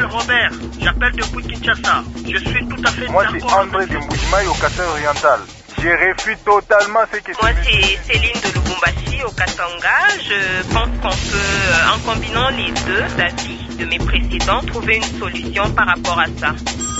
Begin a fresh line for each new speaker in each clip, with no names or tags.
Robert, j'appelle depuis Kinshasa. Je suis tout à fait
Moi,
d'accord.
c'est André de Mbujimaï au Kasai-Oriental. Je refuse totalement ce que
Moi, c'est Céline de Lubumbashi au Katanga. Je pense qu'on peut, en combinant les deux avis de mes précédents, trouver une solution par rapport à ça.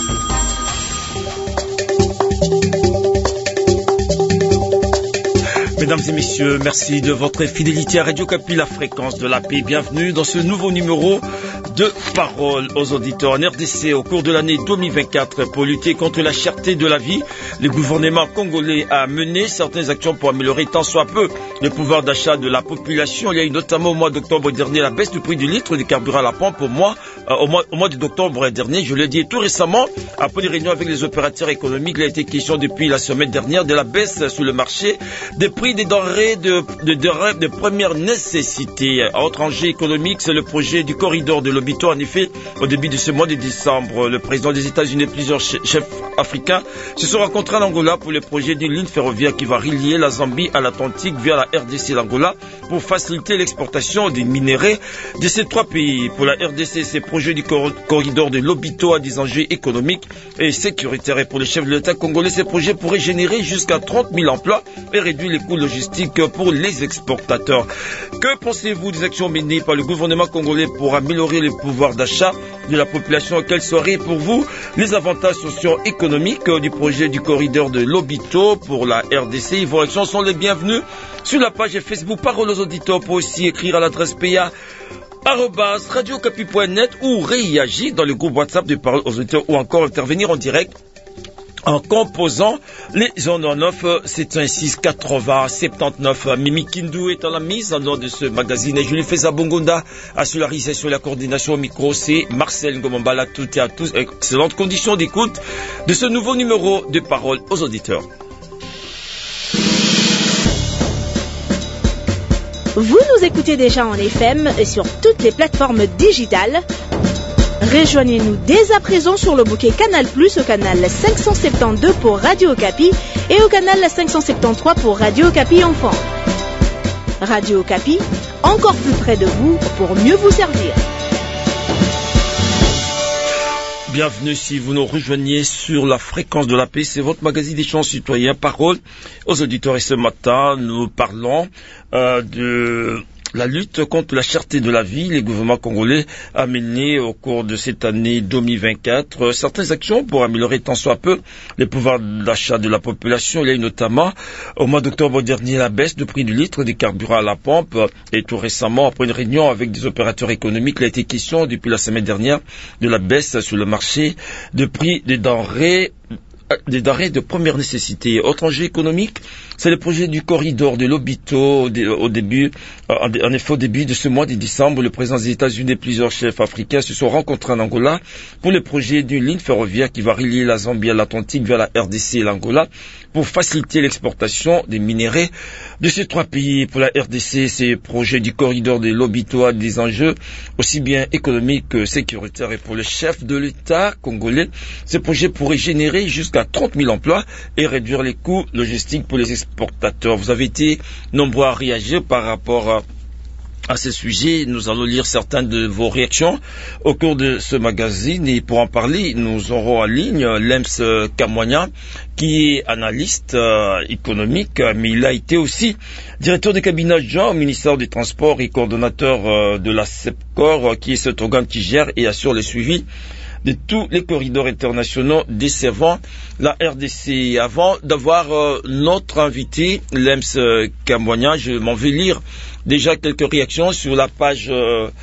Mesdames et messieurs, merci de votre fidélité à Radio Okapi, la fréquence de la paix. Bienvenue dans ce nouveau numéro de Parole aux auditeurs. En RDC, au cours de l'année 2024, pour lutter contre la cherté de la vie, le gouvernement congolais a mené certaines actions pour améliorer tant soit peu le pouvoir d'achat de la population. Il y a eu notamment au mois d'octobre dernier la baisse du prix du litre de carburant à la pompe au mois d'octobre dernier. Je l'ai dit tout récemment, après des réunions avec les opérateurs économiques, il a été question depuis la semaine dernière de la baisse sur le marché des prix des denrées de première nécessité. Autre enjeu économique, c'est le projet du corridor de l'Obito. En effet, au début de ce mois de décembre, le président des États-Unis et plusieurs chefs africains se sont rencontrés en Angola pour le projet d'une ligne ferroviaire qui va relier la Zambie à l'Atlantique via la RDC et l'Angola pour faciliter l'exportation des minéraux de ces trois pays. Pour la RDC, ce projet du corridor de l'Obito a des enjeux économiques et sécuritaires. Et pour le chef de l'État congolais, ce projet pourrait générer jusqu'à 30 000 emplois et réduire les coûts logistiques pour les exportateurs. Que pensez-vous des actions menées par le gouvernement congolais pour améliorer le pouvoir d'achat de la population? Quels seraient pour vous les avantages socio-économiques du projet du corridor de l'Obito pour la RDC? Vos réactions sont les bienvenues sur la page Facebook Parole aux auditeurs, pour aussi écrire à l'adresse PA @radiocapi.net ou réagir dans le groupe WhatsApp de Parole aux auditeurs ou encore intervenir en direct en composant les 09 716 80 79. Mimi Kindu est à la mise en ordre de ce magazine et Julie Feza-Bongonda assure la réalisation et la coordination au micro. C'est Marcel Ngomambala. Toutes et à tous, excellentes conditions d'écoute de ce nouveau numéro de Parole aux auditeurs.
Vous nous écoutez déjà en FM et sur toutes les plateformes digitales. Rejoignez-nous dès à présent sur le bouquet Canal+, au canal 572 pour Radio Okapi et au canal 573 pour Radio Okapi Enfant. Radio Okapi, encore plus près de vous pour mieux vous servir.
Bienvenue si vous nous rejoignez sur la fréquence de la paix. C'est votre magazine d'échange citoyen, Parole aux auditeurs. Et ce matin, nous parlons de la lutte contre la cherté de la vie. Le gouvernement congolais a mené au cours de cette année 2024 certaines actions pour améliorer tant soit peu le pouvoir d'achat de la population. Il y a eu notamment au mois d'octobre dernier la baisse du prix du litre de carburant à la pompe et tout récemment, après une réunion avec des opérateurs économiques, il a été question depuis la semaine dernière de la baisse sur le marché de prix des denrées de première nécessité. Autre enjeu économique, c'est le projet du corridor de l'Obito. Au début de ce mois de décembre, le président des États-Unis et plusieurs chefs africains se sont rencontrés en Angola pour le projet d'une ligne ferroviaire qui va relier la Zambie à l'Atlantique vers la RDC et l'Angola pour faciliter l'exportation des minéraux de ces trois pays. Pour la RDC, ces projets du corridor de l'Obito a des enjeux aussi bien économiques que sécuritaires. Et pour le chef de l'État congolais, ces projets pourraient générer jusqu'à 30 000 emplois et réduire les coûts logistiques pour les exportateurs. Vous avez été nombreux à réagir par rapport à ce sujet. Nous allons lire certaines de vos réactions au cours de ce magazine et pour en parler, nous aurons en ligne Lems Kamwanya qui est analyste économique, mais il a été aussi directeur de cabinet adjoint au ministère des Transports et coordonnateur de la CEPCOR, qui est cet organe qui gère et assure le suivi de tous les corridors internationaux desservant la RDC. Avant d'avoir notre invité, Lems Kamwanya, je m'en vais lire déjà quelques réactions sur la page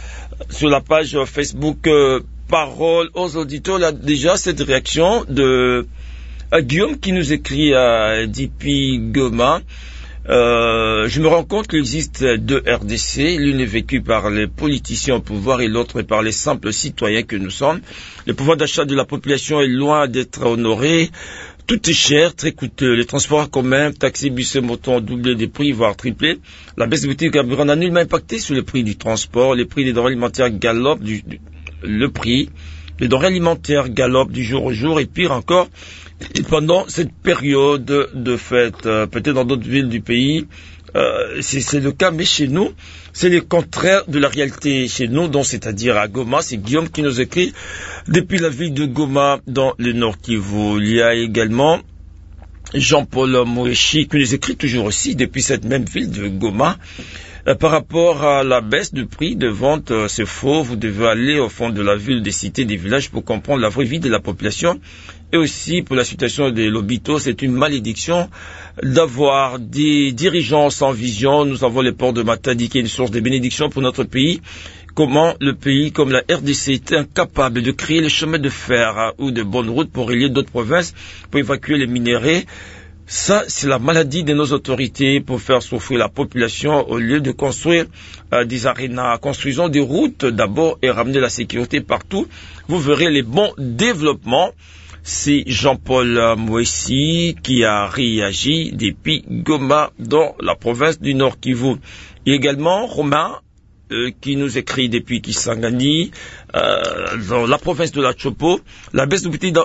Facebook Parole aux auditeurs. Là, déjà cette réaction de Guillaume qui nous écrit à Dipi Goma. Je me rends compte qu'il existe deux RDC, l'une est vécue par les politiciens au pouvoir et l'autre par les simples citoyens que nous sommes. Le pouvoir d'achat de la population est loin d'être honoré. Tout est cher, très coûteux. Les transports en commun, taxis, bus et motos ont doublé des prix, voire triplé. La baisse du prix du carburant n'a nullement impacté sur le prix du transport. Les prix des denrées alimentaires galopent, le prix des denrées alimentaires galopent du jour au jour. Et pire encore, Et pendant cette période de fête, peut-être dans d'autres villes du pays, c'est le cas, mais chez nous, c'est le contraire de la réalité chez nous, donc c'est-à-dire à Goma. C'est Guillaume qui nous écrit depuis la ville de Goma dans le Nord Kivu. Il y a également Jean-Paul Moeshi qui nous écrit toujours aussi depuis cette même ville de Goma. Par rapport à la baisse du prix de vente, c'est faux. Vous devez aller au fond de la ville, des cités, des villages pour comprendre la vraie vie de la population. Et aussi pour la situation des Lobito, c'est une malédiction d'avoir des dirigeants sans vision. Nous avons les ports de Matadi qui est une source de bénédiction pour notre pays. Comment le pays comme la RDC est incapable de créer les chemins de fer ou de bonnes routes pour relier d'autres provinces, pour évacuer les minéraux. Ça, c'est la maladie de nos autorités pour faire souffrir la population au lieu de construire des arénas. Construisons des routes d'abord et ramener la sécurité partout. Vous verrez les bons développements. C'est Jean-Paul Moessi qui a réagi depuis Goma dans la province du Nord Kivu. Et également Romain qui nous écrit depuis Kisangani, dans la province de la Chopo, la baisse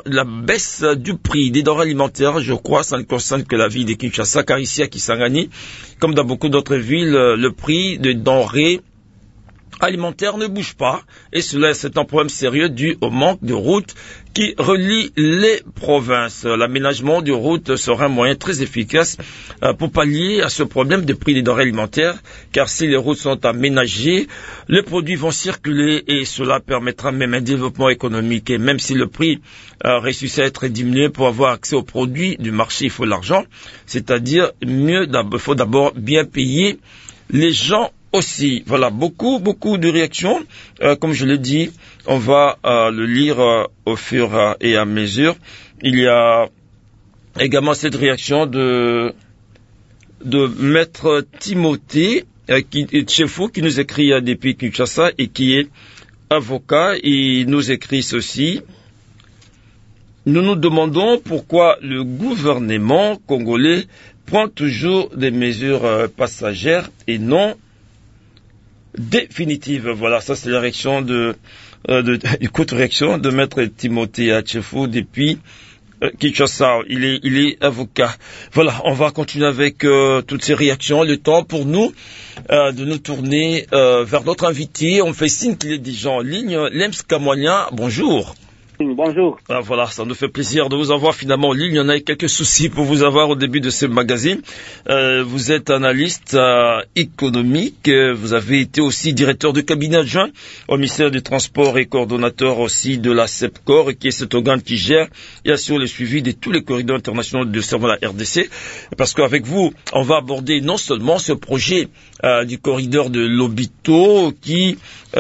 du prix des denrées alimentaires, je crois, ça ne concerne que la ville de Kinshasa, car ici à Kisangani, comme dans beaucoup d'autres villes, le prix des denrées alimentaire ne bouge pas, et cela c'est un problème sérieux dû au manque de routes qui relient les provinces. L'aménagement de routes sera un moyen très efficace pour pallier à ce problème de prix des denrées alimentaires, car si les routes sont aménagées, les produits vont circuler et cela permettra même un développement économique. Et même si le prix réussit à être diminué pour avoir accès aux produits du marché, il faut l'argent, c'est-à-dire il faut d'abord bien payer les gens aussi. Voilà, beaucoup de réactions. Comme je l'ai dit, on va le lire au fur et à mesure. Il y a également cette réaction de Maître Timothée, qui est chef qui nous écrit depuis Kinshasa et qui est avocat. Il nous écrit ceci. Nous nous demandons pourquoi le gouvernement congolais prend toujours des mesures passagères et non définitive. Voilà, ça c'est la réaction une courte réaction de Maître Timothée Atchefou depuis Kinshasa. Il est avocat. Voilà, on va continuer avec toutes ces réactions. Le temps pour nous de nous tourner vers notre invité. On fait signe qu'il est déjà en ligne. Lems Kamwanya, bonjour.
Bonjour.
Voilà, ça nous fait plaisir de vous avoir finalement en ligne. On a eu quelques soucis pour vous avoir au début de ce magazine. Vous êtes analyste économique. Vous avez été aussi directeur de cabinet adjoint au ministère des Transports et coordonnateur aussi de la CEPCOR, qui est cet organe qui gère et assure le suivi de tous les corridors internationaux de servant la RDC. Parce qu'avec vous, on va aborder non seulement ce projet du corridor de Lobito qui...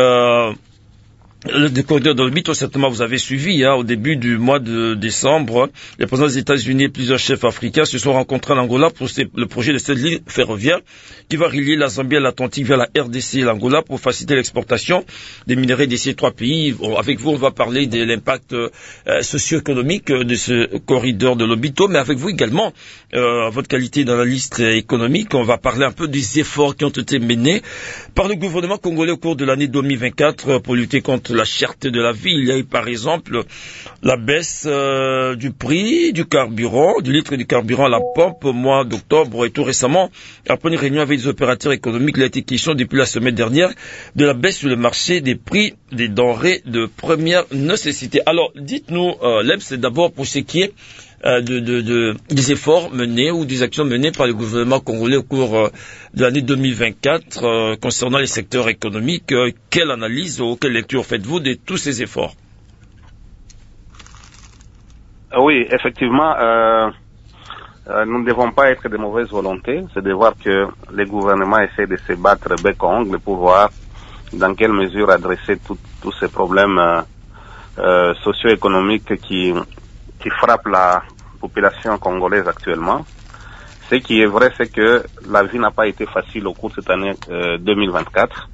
Le corridor de Lobito, certainement, vous avez suivi, au début du mois de décembre, les présidents des États-Unis et plusieurs chefs africains se sont rencontrés en Angola pour le projet de cette ligne ferroviaire qui va relier la Zambie à l'Atlantique vers la RDC et l'Angola pour faciliter l'exportation des minerais de ces trois pays. Avec vous, on va parler de l'impact socio-économique de ce corridor de Lobito, mais avec vous également, à votre qualité d'analyste économique, on va parler un peu des efforts qui ont été menés par le gouvernement congolais au cours de l'année 2024 pour lutter contre la cherté de la vie. Il y a eu par exemple la baisse du prix du carburant, du litre du carburant à la pompe au mois d'octobre, et tout récemment, après une réunion avec les opérateurs économiques, il a été question depuis la semaine dernière de la baisse sur le marché des prix des denrées de première nécessité. Alors dites-nous, Lem, c'est d'abord pour ce qui est des efforts menés ou des actions menées par le gouvernement congolais au cours de l'année 2024 concernant les secteurs économiques. Quelle analyse ou quelle lecture faites-vous de tous ces efforts?
Oui, effectivement, nous ne devons pas être de mauvaise volonté. C'est de voir que les gouvernements essaient de se battre bec à ongle pour voir dans quelle mesure adresser tous ces problèmes socio-économiques qui frappent la population congolaise actuellement. Ce qui est vrai, c'est que la vie n'a pas été facile au cours de cette année 2024.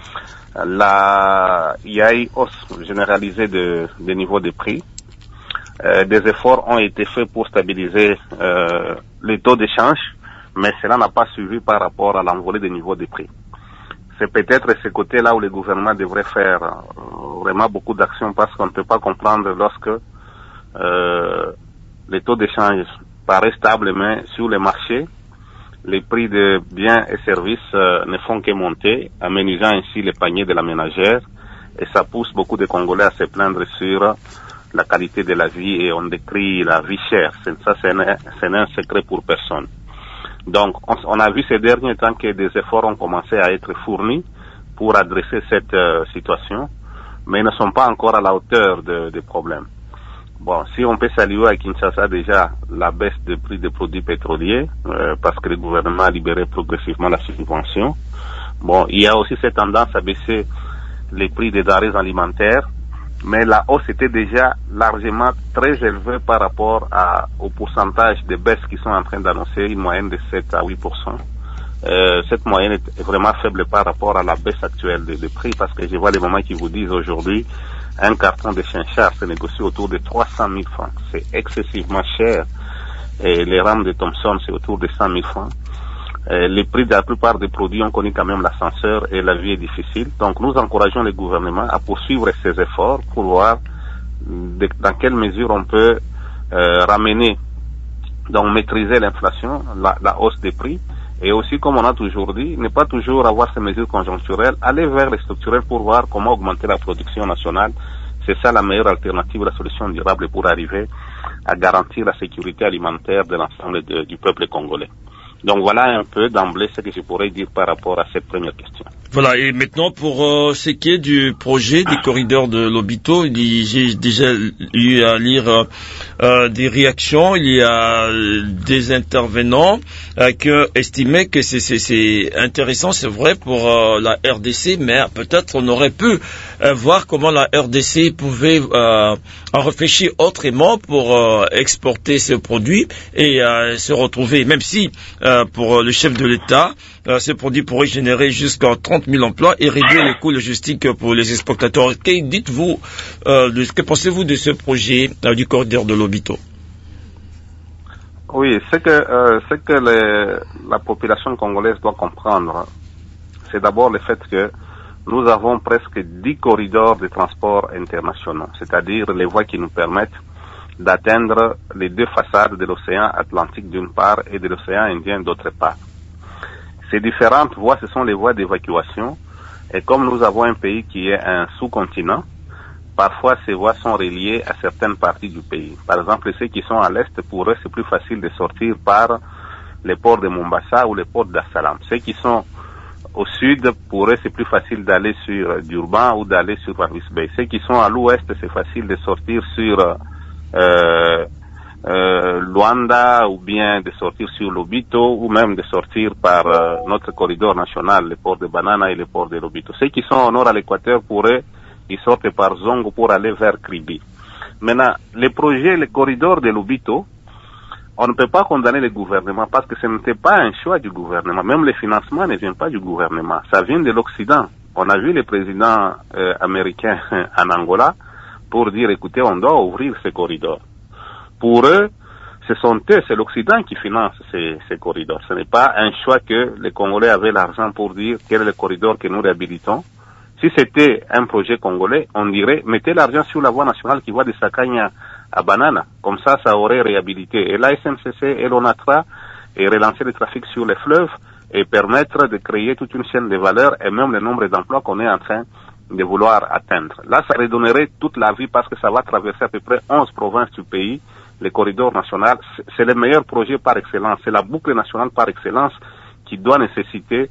Il y a eu hausse généralisée des niveaux de prix. Des efforts ont été faits pour stabiliser les taux d'échange, mais cela n'a pas suivi par rapport à l'envolée des niveaux de prix. C'est peut-être ce côté-là où le gouvernement devrait faire vraiment beaucoup d'actions, parce qu'on ne peut pas comprendre lorsque les taux d'échange paraissent stables, mais sur les marchés, les prix de biens et services ne font que monter, amenuisant ainsi les paniers de la ménagère, et ça pousse beaucoup de Congolais à se plaindre sur la qualité de la vie, et on décrit la vie chère. Ça, ce n'est un secret pour personne. Donc, on a vu ces derniers temps que des efforts ont commencé à être fournis pour adresser cette situation, mais ils ne sont pas encore à la hauteur des problèmes. Bon, si on peut saluer à Kinshasa déjà la baisse des prix des produits pétroliers, parce que le gouvernement a libéré progressivement la subvention. Bon, il y a aussi cette tendance à baisser les prix des denrées alimentaires, mais la hausse était déjà largement très élevée par rapport au pourcentage de baisse qui sont en train d'annoncer, une moyenne de 7 à 8%. Cette moyenne est vraiment faible par rapport à la baisse actuelle des prix, parce que je vois les mamans qui vous disent aujourd'hui, un carton de chinchard se négocie autour de 300 000 francs. C'est excessivement cher. Et les rames de Thomson, c'est autour de 100 000 francs. Les prix de la plupart des produits ont connu quand même l'ascenseur et la vie est difficile. Donc nous encourageons le gouvernement à poursuivre ses efforts pour voir dans quelle mesure on peut ramener, donc maîtriser l'inflation, la hausse des prix. Et aussi, comme on a toujours dit, ne pas toujours avoir ces mesures conjoncturelles, aller vers les structurelles pour voir comment augmenter la production nationale. C'est ça la meilleure alternative, la solution durable pour arriver à garantir la sécurité alimentaire de l'ensemble du peuple congolais. Donc voilà un peu d'emblée ce que je pourrais dire par rapport à cette première question.
Voilà, et maintenant pour ce qui est du projet des corridors de Lobito, j'ai déjà eu à lire des réactions, il y a des intervenants qui estimaient que c'est intéressant, c'est vrai pour la RDC, mais peut-être on aurait pu voir comment la RDC pouvait en réfléchir autrement pour exporter ce produit et se retrouver, même si pour le chef de l'État, ce produit pourrait générer jusqu'à 30 000 emplois et réduire les coûts logistiques pour les exportateurs. Que pensez-vous de ce projet du corridor de Lobito?
Oui, ce que la population congolaise doit comprendre, c'est d'abord le fait que nous avons presque 10 corridors de transport internationaux, c'est-à-dire les voies qui nous permettent d'atteindre les deux façades de l'océan Atlantique d'une part et de l'océan Indien d'autre part. Ces différentes voies, ce sont les voies d'évacuation, et comme nous avons un pays qui est un sous-continent, parfois ces voies sont reliées à certaines parties du pays. Par exemple, ceux qui sont à l'est, pour eux, c'est plus facile de sortir par les ports de Mombasa ou les ports d'Assalam. Ceux qui sont au sud, pour eux, c'est plus facile d'aller sur Durban ou d'aller sur Walvis Bay. Ceux qui sont à l'ouest, c'est facile de sortir sur Luanda, ou bien de sortir sur Lobito, ou même de sortir par notre corridor national, les ports de Banana et les ports de Lobito. Ceux qui sont au nord à l'équateur, pour eux, ils sortent par Zongo pour aller vers Kribi. Maintenant, les projets, les corridors de Lobito, on ne peut pas condamner le gouvernement parce que ce n'était pas un choix du gouvernement. Même le financement ne vient pas du gouvernement. Ça vient de l'Occident. On a vu le président américain en Angola pour dire, écoutez, on doit ouvrir ces corridors. Pour eux, c'est l'Occident qui finance ces corridors. Ce n'est pas un choix que les Congolais avaient l'argent pour dire quel est le corridor que nous réhabilitons. Si c'était un projet congolais, on dirait, mettez l'argent sur la voie nationale qui va de Sakanya à Banana. Comme ça aurait réhabilité. Et la SNCC et l'ONATRA et relancer le trafic sur les fleuves et permettre de créer toute une chaîne de valeur et même le nombre d'emplois qu'on est en train de vouloir atteindre. Là, ça redonnerait toute la vie parce que ça va traverser à peu près 11 provinces du pays. Les corridors nationaux, c'est le meilleur projet par excellence. C'est la boucle nationale par excellence qui doit nécessiter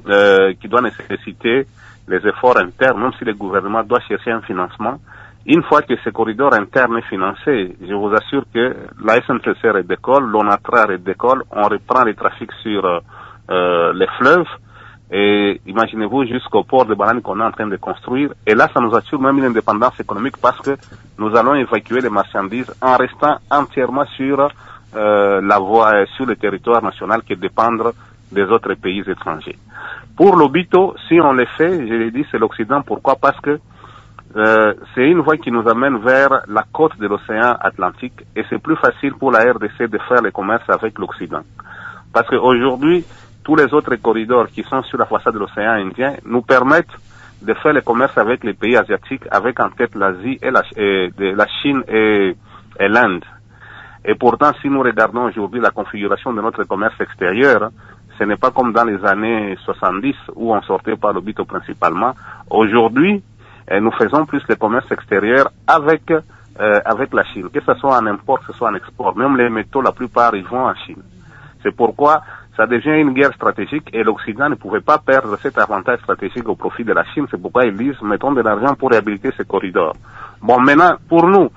les efforts internes, même si le gouvernement doit chercher un financement. Une fois que ce corridor interne est financé, je vous assure que la SNCC redécolle, l'ONATRA redécolle, on reprend les trafics sur les fleuves, et imaginez-vous jusqu'au port de Banane qu'on est en train de construire, et là ça nous assure même une indépendance économique parce que nous allons évacuer les marchandises en restant entièrement sur la voie, sur le territoire national qui dépendre des autres pays étrangers. Pour l'Obito, si on le fait, je l'ai dit, c'est l'Occident. Pourquoi? Parce que c'est une voie qui nous amène vers la côte de l'océan Atlantique et c'est plus facile pour la RDC de faire le commerce avec l'Occident. Parce qu'aujourd'hui, tous les autres corridors qui sont sur la façade de l'océan Indien nous permettent de faire le commerce avec les pays asiatiques, avec en tête l'Asie et la Chine et l'Inde. Et pourtant, si nous regardons aujourd'hui la configuration de notre commerce extérieur, ce n'est pas comme dans les années 70 où on sortait par l'Obito principalement. Aujourd'hui, nous faisons plus le commerce extérieur avec la Chine, que ce soit en import, que ce soit en export. Même les métaux, la plupart, ils vont en Chine. C'est pourquoi ça devient une guerre stratégique et l'Occident ne pouvait pas perdre cet avantage stratégique au profit de la Chine. C'est pourquoi ils disent, mettons de l'argent pour réhabiliter ces corridors. Bon, maintenant, pour nous,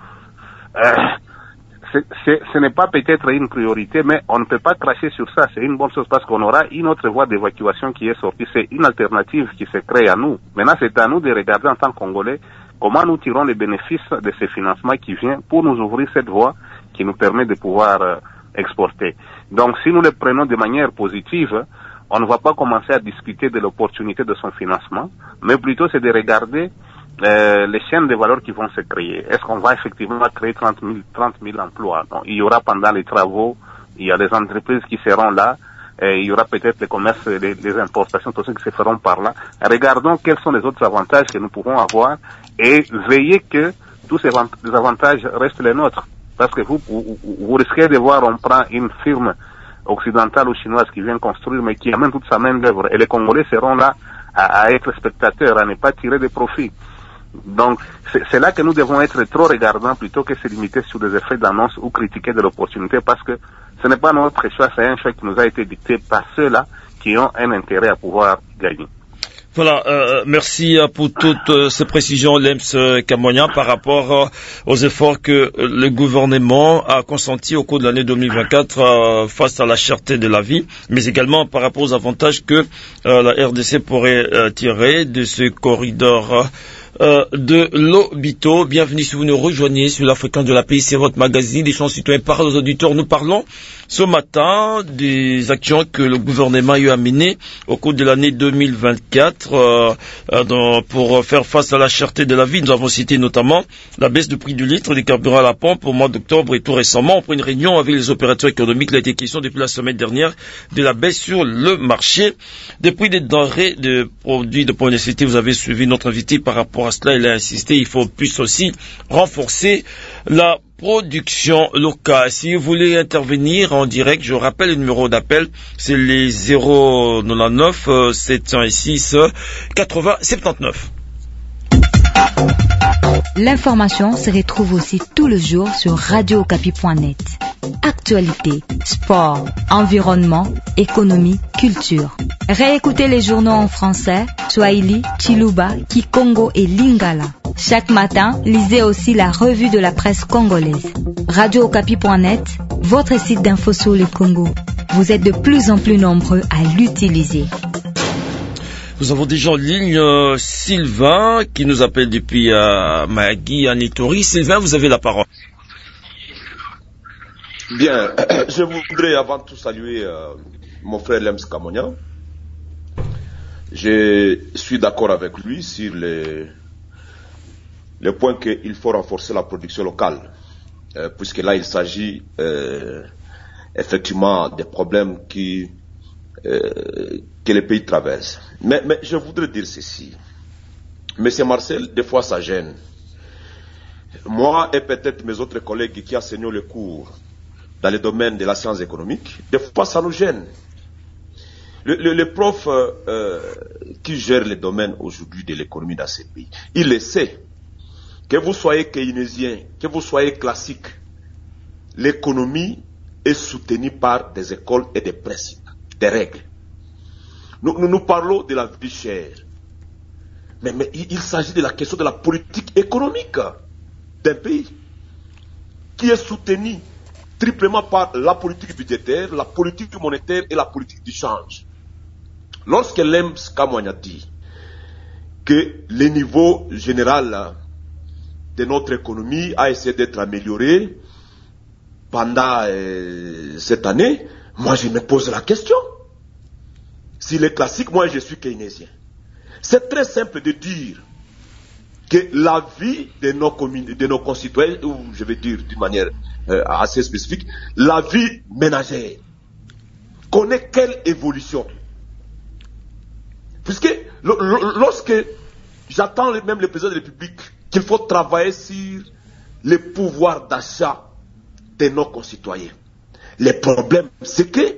ce n'est pas peut-être une priorité, mais on ne peut pas cracher sur ça. C'est une bonne chose parce qu'on aura une autre voie d'évacuation qui est sortie. C'est une alternative qui se crée à nous. Maintenant, c'est à nous de regarder en tant que Congolais comment nous tirons les bénéfices de ces financements qui viennent pour nous ouvrir cette voie qui nous permet de pouvoir exporter. Donc, si nous le prenons de manière positive, on ne va pas commencer à discuter de l'opportunité de son financement, mais plutôt c'est de regarder les chaînes de valeur qui vont se créer. Est-ce qu'on va effectivement créer 30 000 emplois? Non, il y aura pendant les travaux, il y a des entreprises qui seront là, il y aura peut-être les commerces, les importations, tout ce qui se feront par là. Regardons quels sont les autres avantages que nous pourrons avoir et veillez que tous ces avantages restent les nôtres. Parce que vous risquez de voir, on prend une firme occidentale ou chinoise qui vient construire, mais qui amène toute sa main d'œuvre. Et les Congolais seront là à être spectateurs, à ne pas tirer des profits. Donc, c'est là que nous devons être trop regardants plutôt que se limiter sur des effets d'annonce ou critiquer de l'opportunité parce que ce n'est pas notre choix, c'est un choix qui nous a été dicté par ceux-là qui ont un intérêt à pouvoir gagner.
Voilà, merci pour toutes ces précisions, Lems Kamonia, par rapport aux efforts que le gouvernement a consentis au cours de l'année 2024 face à la cherté de la vie, mais également par rapport aux avantages que la RDC pourrait tirer de ce corridor de l'Obito. Bienvenue si vous nous rejoignez sur la fréquence de la pays, c'est votre magazine des chansons citoyens par aux auditeurs. Nous parlons ce matin des actions que le gouvernement a eu à mener au cours de l'année 2024 pour faire face à la cherté de la vie. Nous avons cité notamment la baisse du prix du litre des carburants à la pompe au mois d'octobre et tout récemment, après une réunion avec les opérateurs économiques, il a été question depuis la semaine dernière de la baisse sur le marché des prix des denrées, de produits de première nécessité. Vous avez suivi notre invité par rapport à cela, il a insisté, il faut plus aussi renforcer la production locale. Si vous voulez intervenir en direct, je rappelle le numéro d'appel, c'est les 099 706 80 79.
L'information se retrouve aussi tout le jour sur radiocapi.net. Actualité, sport, environnement, économie, culture. Réécoutez les journaux en français, Swahili, Chiluba, Kikongo et Lingala. Chaque matin, lisez aussi la revue de la presse congolaise. radiocapi.net, votre site d'info sur le Congo. Vous êtes de plus en plus nombreux à l'utiliser.
Nous avons déjà en ligne Sylvain qui nous appelle depuis Magui à Nitori. Sylvain, vous avez la parole.
Bien, je voudrais avant tout saluer mon frère Lems Kamonia. Je suis d'accord avec lui sur le point qu'il faut renforcer la production locale, puisque là il s'agit effectivement des problèmes que les pays traversent. Mais je voudrais dire ceci. Monsieur Marcel, des fois ça gêne. Moi et peut-être mes autres collègues qui enseignent le cours dans le domaine de la science économique, des fois ça nous gêne. Le prof qui gère le domaine aujourd'hui de l'économie dans ces pays, il le sait. Que vous soyez keynésien, que vous soyez classique, l'économie est soutenue par des écoles et des principes, des règles. Nous parlons de la vie chère. Mais il s'agit de la question de la politique économique d'un pays qui est soutenue triplement par la politique budgétaire, la politique monétaire et la politique du change. Lorsque Lems Kamonia dit que le niveau général de notre économie a essayé d'être amélioré pendant cette année, moi je me pose la question. S'il est classique, moi je suis keynésien. C'est très simple de dire que la vie de nos concitoyens, ou je vais dire d'une manière assez spécifique, la vie ménagère connaît quelle évolution? Puisque lorsque j'attends même le président de la République qu'il faut travailler sur le pouvoir d'achat de nos concitoyens. Le problème, c'est que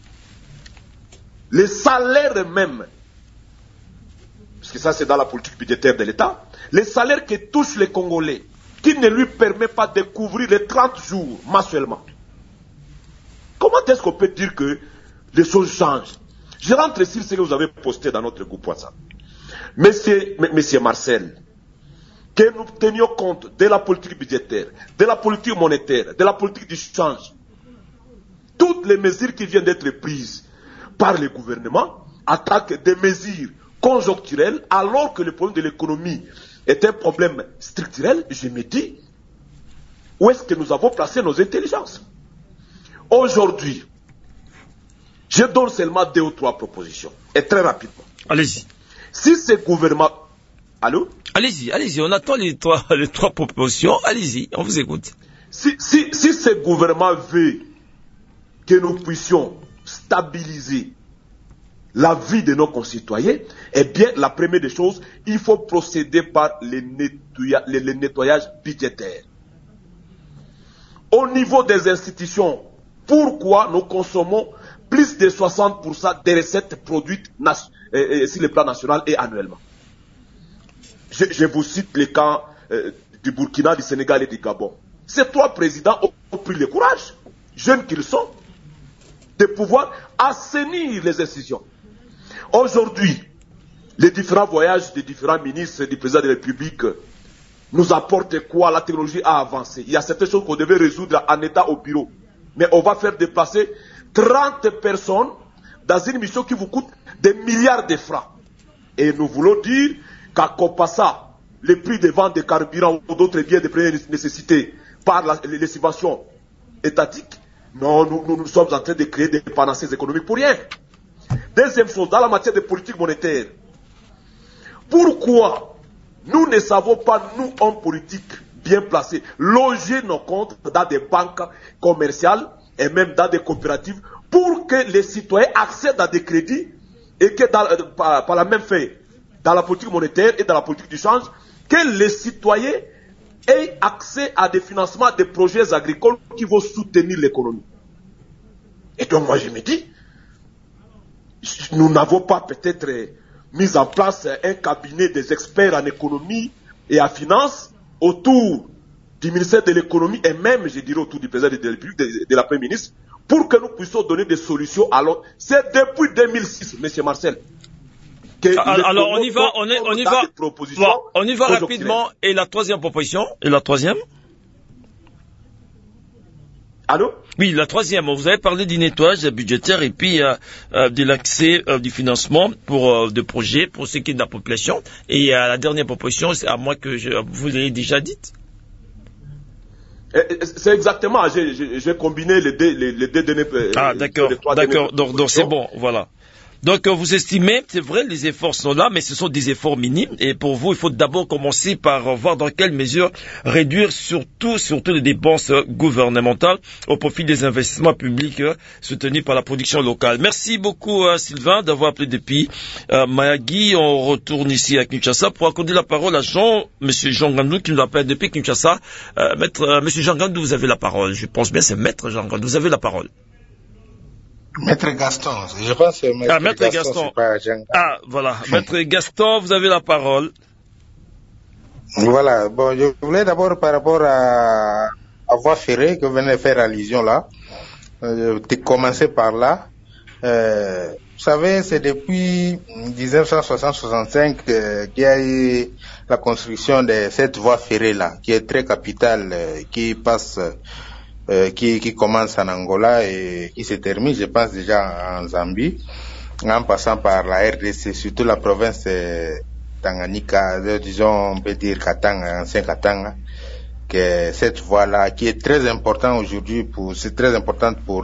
les salaires même, parce que ça c'est dans la politique budgétaire de l'État, les salaires que touchent les Congolais, qui ne lui permet pas de couvrir les 30 jours mensuellement. Comment est-ce qu'on peut dire que les choses changent? Je rentre sur ce que vous avez posté dans notre groupe WhatsApp. Monsieur Marcel, que nous tenions compte de la politique budgétaire, de la politique monétaire, de la politique du change, toutes les mesures qui viennent d'être prises par le gouvernement attaquent des mesures conjoncturelles, alors que le problème de l'économie est un problème structurel. Je me dis, où est-ce que nous avons placé nos intelligences? Aujourd'hui, je donne seulement 2 ou 3 propositions, et très rapidement.
Allez-y.
Si ce gouvernement... Allô?
Allez-y, on attend les trois propositions, allez-y, on vous écoute.
Si ce gouvernement veut que nous puissions stabiliser la vie de nos concitoyens, eh bien, la première des choses, il faut procéder par le nettoyage budgétaire. Au niveau des institutions, pourquoi nous consommons plus de 60% des recettes produites sur le plan national et annuellement? Je vous cite les cas du Burkina, du Sénégal et du Gabon. Ces 3 présidents ont pris le courage, jeunes qu'ils sont, de pouvoir assainir les institutions. Aujourd'hui, les différents voyages des différents ministres et du président de la République nous apportent quoi? La technologie a avancé. Il y a certaines choses qu'on devait résoudre en état au bureau. Mais on va faire déplacer 30 personnes dans une mission qui vous coûte des milliards de francs. Et nous voulons dire qu'à Kopassa, les prix de vente des carburants ou d'autres biens de première nécessité par les subventions étatiques, non, nous sommes en train de créer des dépendances économiques pour rien. Deuxième chose, dans la matière de politique monétaire, pourquoi nous ne savons pas, nous, hommes politiques bien placés, loger nos comptes dans des banques commerciales et même dans des coopératives pour que les citoyens accèdent à des crédits et que par la même fait, dans la politique monétaire et dans la politique du change, que les citoyens aient accès à des financements des projets agricoles qui vont soutenir l'économie. Et donc moi je me dis, nous n'avons pas peut-être mis en place un cabinet des experts en économie et en finance autour du ministère de l'économie et même, je dirais, autour du président de la République, de la Première ministre, pour que nous puissions donner des solutions. Alors, c'est depuis 2006, M. Marcel.
Alors, on y va rapidement. Et la troisième proposition?
Allô?
Oui, la troisième. Vous avez parlé du nettoyage budgétaire et puis de l'accès du financement pour des projets pour ce qui est de la population. Et la dernière proposition, c'est à moi que vous l'avez déjà dite.
C'est exactement. J'ai combiné les deux données.
D'accord. Donc c'est bon. Voilà. Donc vous estimez, c'est vrai, les efforts sont là, mais ce sont des efforts minimes. Et pour vous, il faut d'abord commencer par voir dans quelle mesure réduire surtout les dépenses gouvernementales au profit des investissements publics soutenus par la production locale. Merci beaucoup Sylvain d'avoir appelé depuis Mayagi. On retourne ici à Kinshasa pour accorder la parole à Monsieur Jean Gandou qui nous appelle depuis Kinshasa. Monsieur Jean Gandou, vous avez la parole. Je pense bien c'est Maître Jean Gandou. Vous avez la parole.
Maître Gaston, je pense que Maître Gaston.
Voilà. Maître Gaston, vous avez la parole.
Voilà. Bon, je voulais d'abord par rapport à voie ferrée que vous venez de faire allusion là, commencer par là. Vous savez, c'est depuis 1960-65 qu'il y a eu la construction de cette voie ferrée là, qui est très capitale, qui passe qui commence en Angola et qui se termine, je pense, déjà en Zambie, en passant par la RDC, surtout la province de Tanganyika, disons, on peut dire Katanga, ancien Katanga, que cette voie-là, qui est très importante aujourd'hui c'est très importante pour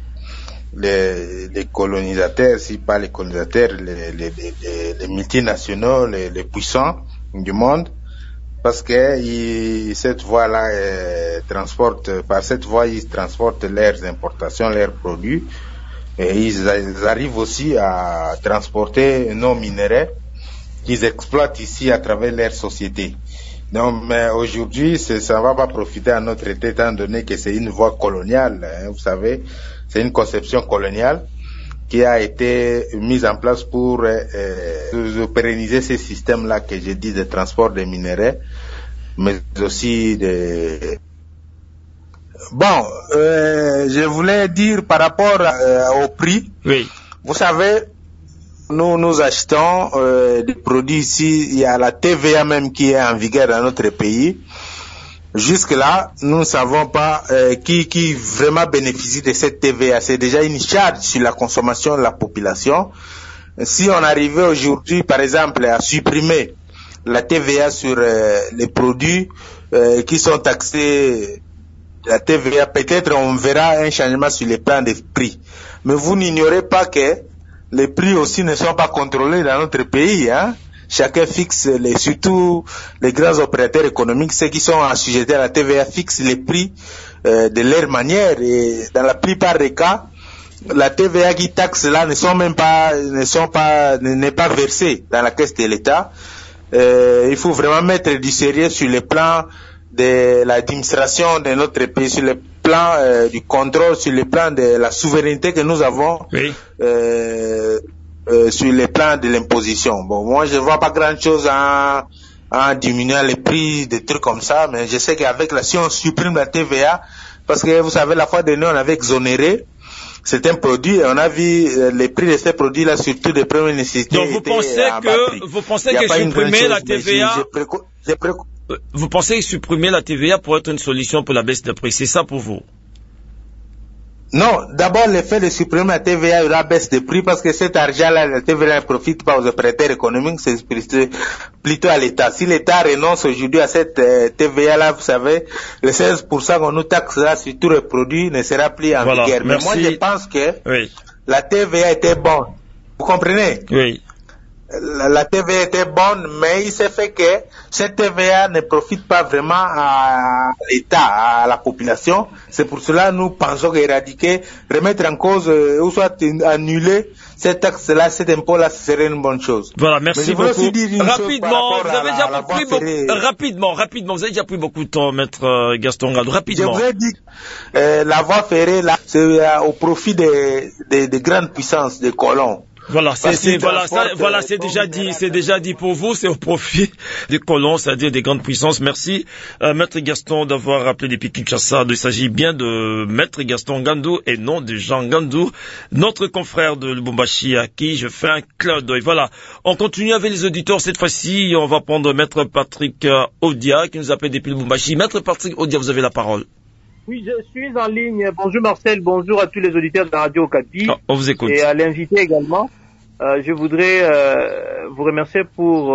les colonisateurs, si pas les colonisateurs, les multinationaux, les puissants du monde. Parce que cette voie-là par cette voie, ils transportent leurs importations, leurs produits, et ils arrivent aussi à transporter nos minéraux qu'ils exploitent ici à travers leur société. Non, mais aujourd'hui, ça ne va pas profiter à notre État, étant donné que c'est une voie coloniale. Vous savez, c'est une conception coloniale qui a été mise en place pour pérenniser ces systèmes-là que j'ai dit de transport des minéraux, mais aussi de... Bon, je voulais dire par rapport au prix.
Oui.
Vous savez, nous achetons des produits ici, il y a la TVA même qui est en vigueur dans notre pays. Jusque-là, nous ne savons pas qui vraiment bénéficie de cette TVA. C'est déjà une charge sur la consommation de la population. Si on arrivait aujourd'hui, par exemple, à supprimer la TVA sur les produits qui sont taxés, la TVA, peut-être on verra un changement sur les plans de prix. Mais vous n'ignorez pas que les prix aussi ne sont pas contrôlés dans notre pays, hein. Chacun fixe, surtout les grands opérateurs économiques, ceux qui sont assujettés à la TVA, fixent les prix de leur manière. Et dans la plupart des cas, la TVA qui taxe là n'est pas versée dans la caisse de l'État. Il faut vraiment mettre du sérieux sur le plan de l'administration de notre pays, sur le plan du contrôle, sur le plan de la souveraineté que nous avons. Oui. Sur les plans de l'imposition. Bon, moi je vois pas grand chose en diminuant les prix, des trucs comme ça, mais je sais qu'avec si on supprime la TVA, parce que vous savez, la fois dernière on avait exonéré certains produits et on a vu les prix de ces produits-là, surtout des premières nécessités.
Donc vous pensez que supprimer la TVA, vous pensez que supprimer la TVA pourrait être une solution pour la baisse des prix, c'est ça pour vous?
Non, d'abord le fait de supprimer la TVA, il y aura baisse de prix parce que cet argent-là, la TVA ne profite pas aux opérateurs économiques, c'est plutôt à l'État. Si l'État renonce aujourd'hui à cette TVA-là, vous savez, le 16% qu'on nous taxe là sur tous les produits ne sera plus en vigueur. Mais moi je pense que la TVA était bonne. Vous comprenez? Oui. La TVA était bonne, mais il s'est fait que cette TVA ne profite pas vraiment à l'État, à la population. C'est pour cela que nous pensons qu'éradiquer, remettre en cause ou soit annuler cette taxe-là, cet impôt-là, ce serait une bonne chose.
Voilà, merci beaucoup. Rapidement, vous avez déjà pris rapidement, vous avez déjà pris beaucoup de temps, maître Gaston Ngandou. Rapidement.
Je vous ai dit, la voie ferrée, là, c'est au profit des grandes puissances, des colons.
Voilà, c'est déjà dit pour vous, c'est au profit des colons, c'est-à-dire des grandes puissances. Merci, Maître Gaston, d'avoir rappelé depuis Kinshasa. Il s'agit bien de Maître Gaston Ngandou et non de Jean Ngandou, notre confrère de Lubumbashi, à qui je fais un clin d'œil. Voilà, on continue avec les auditeurs. Cette fois-ci, on va prendre Maître Patrick Odia, qui nous appelle depuis Lubumbashi. Maître Patrick Odia, vous avez la parole.
Oui, je suis en ligne. Bonjour Marcel, bonjour à tous les auditeurs de la Radio Okapi.
On vous écoute.
Et à l'invité également. Je voudrais vous remercier pour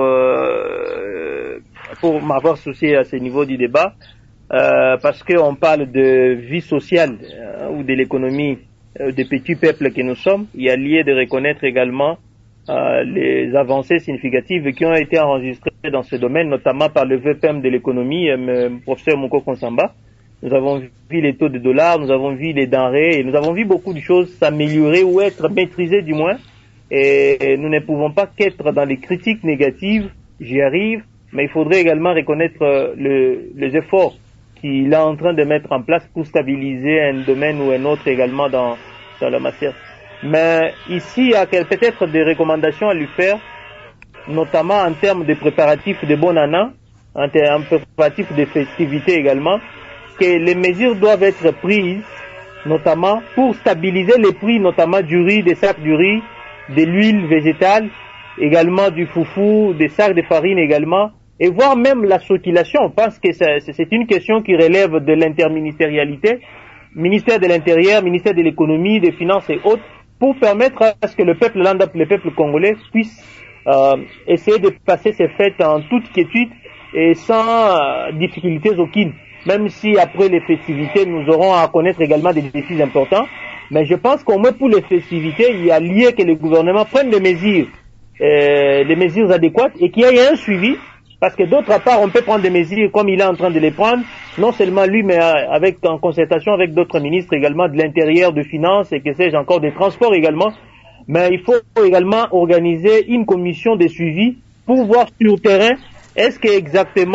m'avoir associé à ce niveau du débat, parce qu'on parle de vie sociale ou de l'économie des petits peuples que nous sommes. Il y a lieu de reconnaître également les avancées significatives qui ont été enregistrées dans ce domaine, notamment par le VPM de l'économie, professeur Mouko Konsamba. Nous avons vu les taux de dollars, nous avons vu les denrées, et nous avons vu beaucoup de choses s'améliorer ou être maîtrisées du moins. Et nous ne pouvons pas qu'être dans les critiques négatives, j'y arrive, mais il faudrait également reconnaître les efforts qu'il est en train de mettre en place pour stabiliser un domaine ou un autre également dans la matière. Mais ici, il y a peut-être des recommandations à lui faire, notamment en termes de préparatifs de bon an, en préparatifs de festivités également, que les mesures doivent être prises, notamment pour stabiliser les prix, notamment du riz, des sacs du riz, de l'huile végétale, également du foufou, des sacs de farine également, et voire même la circulation. On pense que c'est une question qui relève de l'interministérialité, ministère de l'Intérieur, ministère de l'Économie, des Finances et autres, pour permettre à ce que le peuple lambda, le peuple congolais puisse essayer de passer ces fêtes en toute quiétude et sans difficultés aucune. Même si après les festivités, nous aurons à connaître également des défis importants. Mais je pense qu'au moins pour les festivités, il y a lieu que le gouvernement prenne les mesures adéquates et qu'il y ait un suivi, parce que d'autre part, on peut prendre des mesures comme il est en train de les prendre, non seulement lui, mais en concertation avec d'autres ministres également de l'Intérieur, de Finances et que sais-je encore, des Transports également. Mais il faut également organiser une commission de suivi pour voir sur le terrain, est-ce que exactement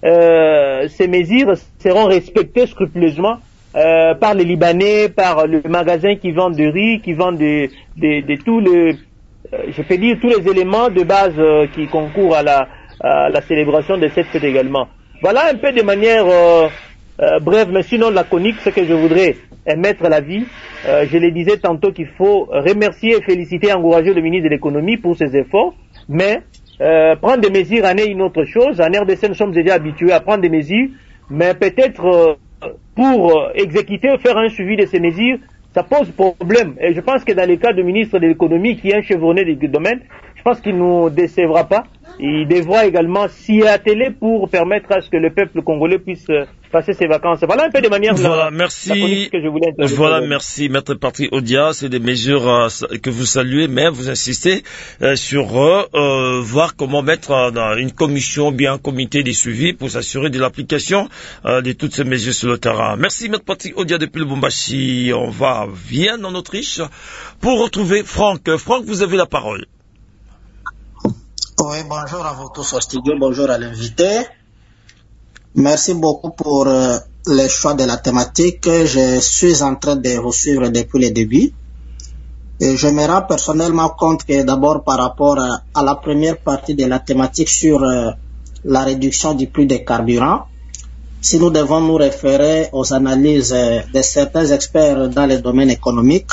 ces mesures seront respectées scrupuleusement par les Libanais, par le magasin qui vend de riz, qui vend de tous les, je peux dire tous les éléments de base qui concourent à la célébration de cette fête également. Voilà un peu de manière brève, mais sinon laconique, ce que je voudrais émettre à la vie. Je le disais tantôt qu'il faut remercier, féliciter et encourager le ministre de l'économie pour ses efforts, mais prendre des mesures en est une autre chose. En RDC, nous sommes déjà habitués à prendre des mesures, mais peut-être pour exécuter, faire un suivi de ces mesures, ça pose problème. Et je pense que dans le cas du ministre de l'économie, qui est un chevronné du domaine, je pense qu'il ne nous décevra pas. Il devra également s'y atteler pour permettre à ce que le peuple congolais puisse passer ses vacances. Voilà un peu de manière
merci.
Que je voulais intervenir.
Voilà, merci, Maître Patrick Odia. C'est des mesures que vous saluez, mais vous insistez sur voir comment mettre une commission, bien un comité de suivi pour s'assurer de l'application de toutes ces mesures sur le terrain. Merci, Maître Patrick Odia depuis le Lubumbashi. On va à Vienne, en Autriche, pour retrouver Franck. Franck, vous avez la parole.
Oui, bonjour à vous tous au studio, bonjour à l'invité. Merci beaucoup pour le choix de la thématique. Je suis en train de vous suivre depuis le début. Et je me rends personnellement compte que d'abord par rapport à la première partie de la thématique sur la réduction du prix des carburants, si nous devons nous référer aux analyses de certains experts dans le domaine économique,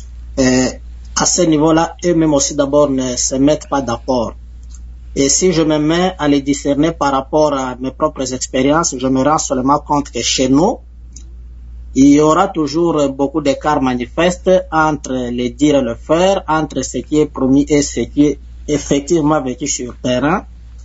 à ce niveau-là, eux-mêmes aussi d'abord ne se mettent pas d'accord. Et si je me mets à les discerner par rapport à mes propres expériences, je me rends seulement compte que chez nous, il y aura toujours beaucoup d'écarts manifestes entre le dire et le faire, entre ce qui est promis et ce qui est effectivement vécu sur le terrain.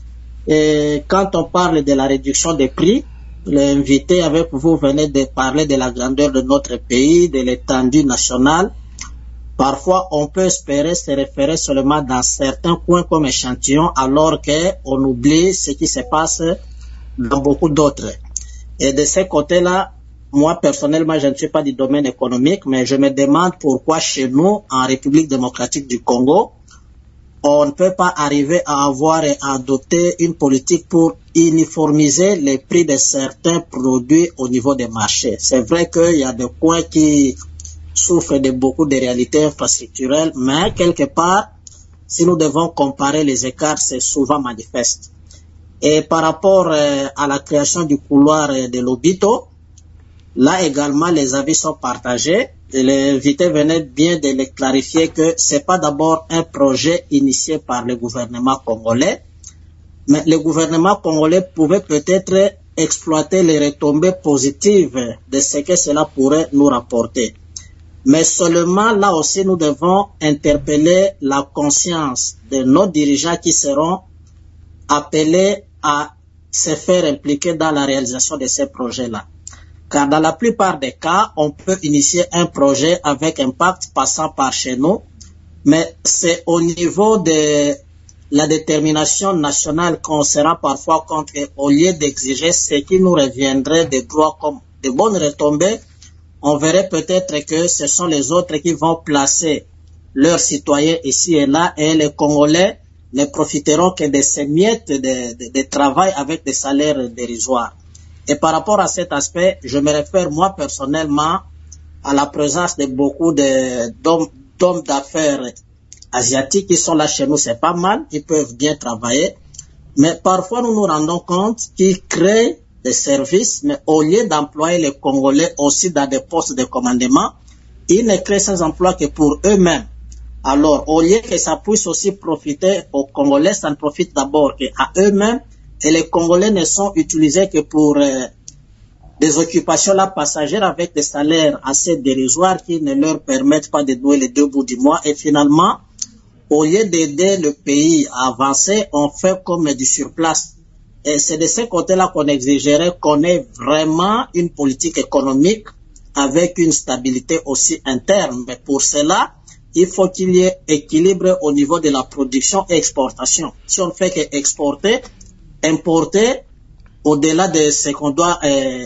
Et quand on parle de la réduction des prix, l'invité avec vous venait de parler de la grandeur de notre pays, de l'étendue nationale. Parfois, on peut espérer se référer seulement dans certains coins comme échantillon, alors qu'on oublie ce qui se passe dans beaucoup d'autres. Et de ce côté-là, moi, personnellement, je ne suis pas du domaine économique, mais je me demande pourquoi chez nous, en République démocratique du Congo, on ne peut pas arriver à avoir et à adopter une politique pour uniformiser les prix de certains produits au niveau des marchés. C'est vrai qu'il y a des coins qui souffre de beaucoup de réalités infrastructurelles, mais quelque part, si nous devons comparer les écarts, c'est souvent manifeste. Et par rapport à la création du couloir de Lobito, là également les avis sont partagés. L'invité venait bien de le clarifier que c'est pas d'abord un projet initié par le gouvernement congolais, mais le gouvernement congolais pouvait peut-être exploiter les retombées positives de ce que cela pourrait nous rapporter. Mais seulement là aussi nous devons interpeller la conscience de nos dirigeants qui seront appelés à se faire impliquer dans la réalisation de ces projets-là. Car dans la plupart des cas, on peut initier un projet avec impact passant par chez nous, mais c'est au niveau de la détermination nationale qu'on se rend parfois compte qu'au lieu d'exiger ce qui nous reviendrait des droits comme de bonnes retombées, on verrait peut-être que ce sont les autres qui vont placer leurs citoyens ici et là, et les Congolais ne profiteront que de ces miettes de travail avec des salaires dérisoires. Et par rapport à cet aspect, je me réfère moi personnellement à la présence de beaucoup d'hommes d'affaires asiatiques qui sont là chez nous, c'est pas mal, ils peuvent bien travailler, mais parfois nous nous rendons compte qu'ils créent des services, mais au lieu d'employer les Congolais aussi dans des postes de commandement, ils ne créent ces emplois que pour eux-mêmes. Alors, au lieu que ça puisse aussi profiter aux Congolais, ça ne profite d'abord qu'à eux-mêmes, et les Congolais ne sont utilisés que pour des occupations là passagères avec des salaires assez dérisoires qui ne leur permettent pas de nouer les deux bouts du mois, et finalement, au lieu d'aider le pays à avancer, on fait comme du surplace. Et c'est de ce côté-là qu'on exigerait qu'on ait vraiment une politique économique avec une stabilité aussi interne. Mais pour cela, il faut qu'il y ait équilibre au niveau de la production et exportation. Si on ne fait qu'exporter, importer, au-delà de ce qu'on doit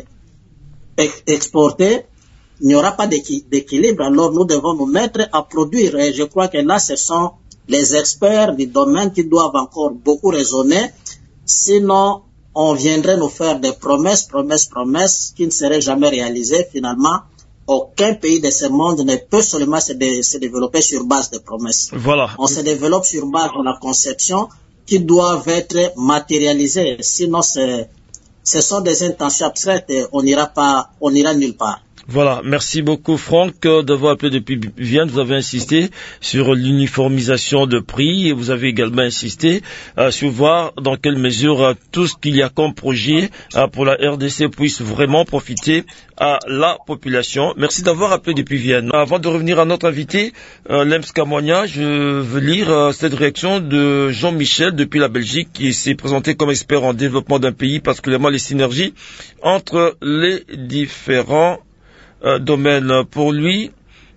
exporter, il n'y aura pas d'équilibre. Alors nous devons nous mettre à produire. Et je crois que là, ce sont les experts du domaine qui doivent encore beaucoup raisonner. Sinon, on viendrait nous faire des promesses qui ne seraient jamais réalisées. Finalement, aucun pays de ce monde ne peut seulement se développer sur base de promesses.
Voilà.
On se développe sur base de la conception qui doivent être matérialisées. Sinon, ce sont des intentions abstraites et on n'ira nulle part.
Voilà, merci beaucoup Franck d'avoir appelé depuis Vienne. Vous avez insisté sur l'uniformisation de prix et vous avez également insisté sur voir dans quelle mesure tout ce qu'il y a comme projet pour la RDC puisse vraiment profiter à la population. Merci d'avoir appelé depuis Vienne. Avant de revenir à notre invité, Lems Kamwanya, je veux lire cette réaction de Jean-Michel depuis la Belgique qui s'est présenté comme expert en développement d'un pays, particulièrement les synergies entre les différents domaine. Pour lui,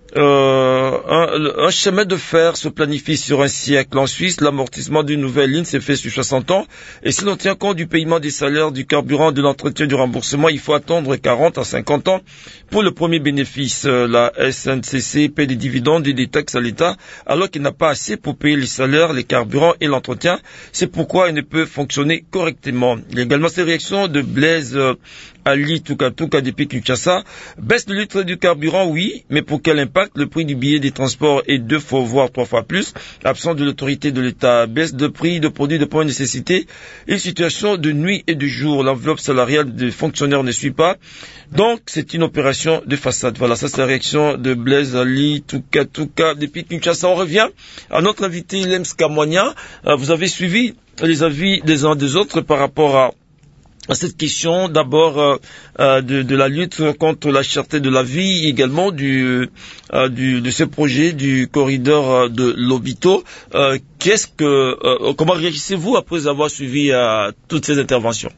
un chemin de fer se planifie sur un siècle. En Suisse, l'amortissement d'une nouvelle ligne s'est fait sur 60 ans. Et si l'on tient compte du paiement des salaires, du carburant, de l'entretien, du remboursement, il faut attendre 40 à 50 ans pour le premier bénéfice. La SNCC paie des dividendes et des taxes à l'État, alors qu'il n'a pas assez pour payer les salaires, les carburants et l'entretien. C'est pourquoi il ne peut fonctionner correctement. Il y a également ces réactions de Blaise Ali Tukatuka depuis Kinshasa. Baisse de litre du carburant, oui, mais pour quel impact? Le prix du billet des transports est 2 fois voire 3 fois plus. Absence de l'autorité de l'État. Baisse de prix de produits de première nécessité. Une situation de nuit et de jour. L'enveloppe salariale des fonctionnaires ne suit pas. Donc, c'est une opération de façade. Voilà, ça c'est la réaction de Blaise Ali Tukatuka depuis Kinshasa. On revient à notre invité Lems Kamwanya. Vous avez suivi les avis des uns des autres par rapport à cette question d'abord de la lutte contre la cherté de la vie, également de ce projet du corridor de Lobito. Comment réagissez-vous après avoir suivi toutes ces interventions?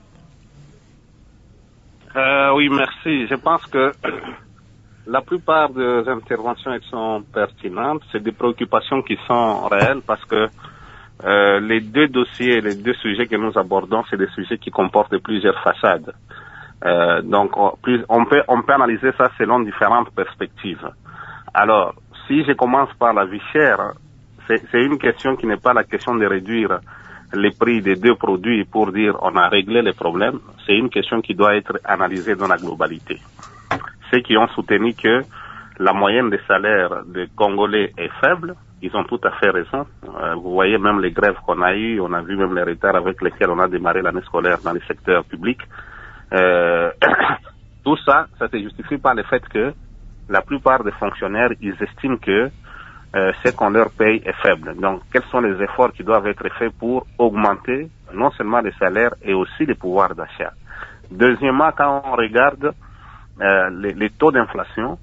Oui, merci. Je pense que la plupart des interventions sont pertinentes. C'est des préoccupations qui sont réelles parce que les deux dossiers, les deux sujets que nous abordons, c'est des sujets qui comportent plusieurs façades. Donc, on peut analyser ça selon différentes perspectives. Alors, si je commence par la vie chère, c'est une question qui n'est pas la question de réduire les prix des deux produits pour dire on a réglé les problèmes. C'est une question qui doit être analysée dans la globalité. Ceux qui ont soutenu que la moyenne des salaires des Congolais est faible, ils ont tout à fait raison. Vous voyez même les grèves qu'on a eues, on a vu même les retards avec lesquels on a démarré l'année scolaire dans les secteurs publics. Tout ça, ça se justifie par le fait que la plupart des fonctionnaires, ils estiment que ce qu'on leur paye est faible. Donc, quels sont les efforts qui doivent être faits pour augmenter non seulement les salaires et aussi les pouvoirs d'achat. Deuxièmement, quand on regarde les taux d'inflation,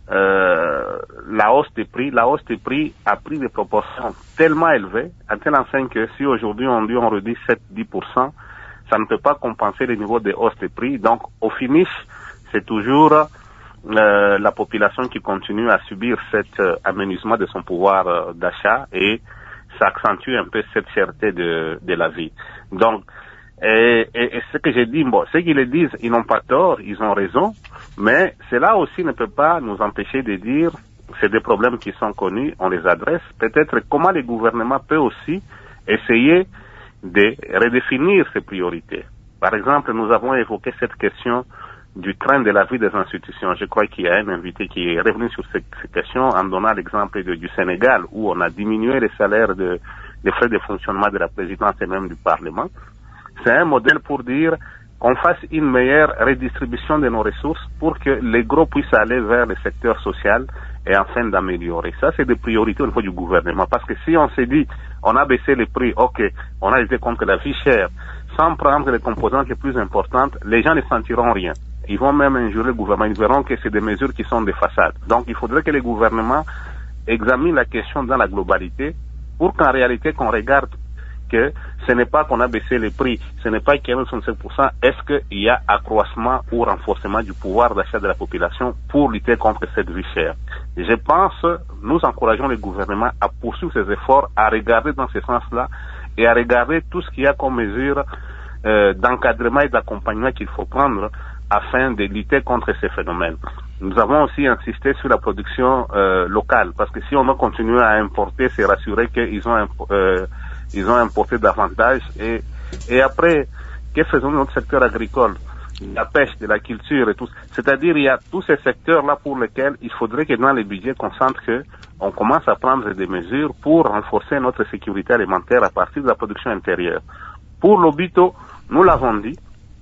la hausse des prix a pris des proportions tellement élevées, à tel enseigne que si aujourd'hui on réduit 7-10%, ça ne peut pas compenser le niveau de hausse des prix. Donc, au finish, c'est toujours la population qui continue à subir cet amenuisement de son pouvoir d'achat et ça accentue un peu cette cherté de la vie. Donc, et ce que j'ai dit, bon, ceux qui le disent, ils n'ont pas tort, ils ont raison, mais cela aussi ne peut pas nous empêcher de dire, c'est des problèmes qui sont connus, on les adresse. Peut-être comment le gouvernement peut aussi essayer de redéfinir ses priorités. Par exemple, nous avons évoqué cette question du train de la vie des institutions. Je crois qu'il y a un invité qui est revenu sur cette question en donnant l'exemple du Sénégal, où on a diminué les salaires des frais de fonctionnement de la présidence et même du Parlement. C'est un modèle pour dire qu'on fasse une meilleure redistribution de nos ressources pour que les gros puissent aller vers le secteur social et afin d'améliorer. Ça, c'est des priorités au niveau du gouvernement. Parce que si on s'est dit, on a baissé les prix, ok, on a lutté contre la vie chère, sans prendre les composantes les plus importantes, les gens ne sentiront rien. Ils vont même injurer le gouvernement. Ils verront que c'est des mesures qui sont des façades. Donc, il faudrait que le gouvernement examine la question dans la globalité pour qu'en réalité, qu'on regarde que ce n'est pas qu'on a baissé les prix, ce n'est pas qu'il y a 65%, est-ce qu'il y a accroissement ou renforcement du pouvoir d'achat de la population pour lutter contre cette vie chère. Je pense, nous encourageons le gouvernement à poursuivre ses efforts, à regarder dans ce sens-là et à regarder tout ce qu'il y a comme mesure d'encadrement et d'accompagnement qu'il faut prendre afin de lutter contre ces phénomènes. Nous avons aussi insisté sur la production locale, parce que si on va continuer à importer, c'est rassurer qu'ils ont importé davantage et après que faisons notre secteur agricole, de la pêche, de la culture et tout. C'est-à-dire, il y a tous ces secteurs-là pour lesquels il faudrait que dans les budgets concentre que on commence à prendre des mesures pour renforcer notre sécurité alimentaire à partir de la production intérieure. Pour l'Obito, nous l'avons dit,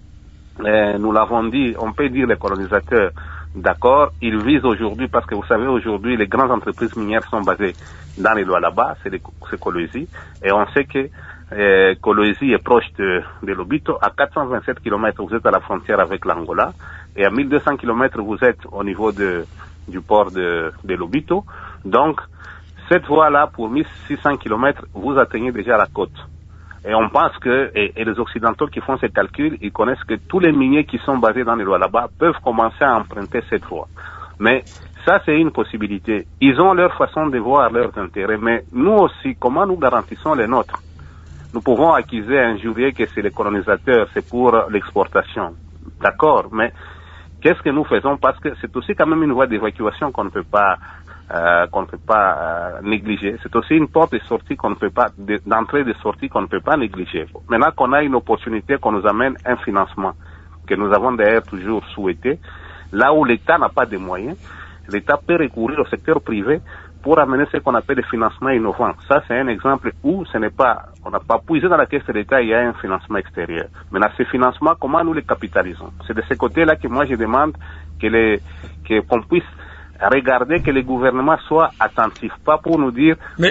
on peut dire les colonisateurs, d'accord, ils visent aujourd'hui, parce que vous savez, aujourd'hui, les grandes entreprises minières sont basées dans les Lualaba, c'est Kolwezi, et on sait que Kolwezi est proche de l'Obito. À 427 km, vous êtes à la frontière avec l'Angola, et à 1200 km, vous êtes au niveau du port de l'Obito. Donc, cette voie-là, pour 1600 km, vous atteignez déjà la côte. Et on pense que, et les Occidentaux qui font ces calculs, ils connaissent que tous les miniers qui sont basés dans les Lualaba peuvent commencer à emprunter cette voie. Mais ça, c'est une possibilité. Ils ont leur façon de voir leurs intérêts, mais nous aussi, comment nous garantissons les nôtres? Nous pouvons accuser, injurier que c'est les colonisateurs, c'est pour l'exportation. D'accord, mais qu'est-ce que nous faisons? Parce que c'est aussi quand même une voie d'évacuation qu'on ne peut pas négliger. C'est aussi une porte de sortie qu'on ne peut pas, d'entrée et de sortie qu'on ne peut pas négliger. Maintenant qu'on a une opportunité qu'on nous amène un financement, que nous avons d'ailleurs toujours souhaité, là où l'État n'a pas de moyens, l'État peut recourir au secteur privé pour amener ce qu'on appelle des financements innovants. Ça, c'est un exemple où on n'a pas puisé dans la caisse de l'État, il y a un financement extérieur. Maintenant, ces financements, comment nous les capitalisons? C'est de ce côté-là que moi je demande qu'on puisse regarder que les gouvernements soient attentifs, pas pour nous dire... Mais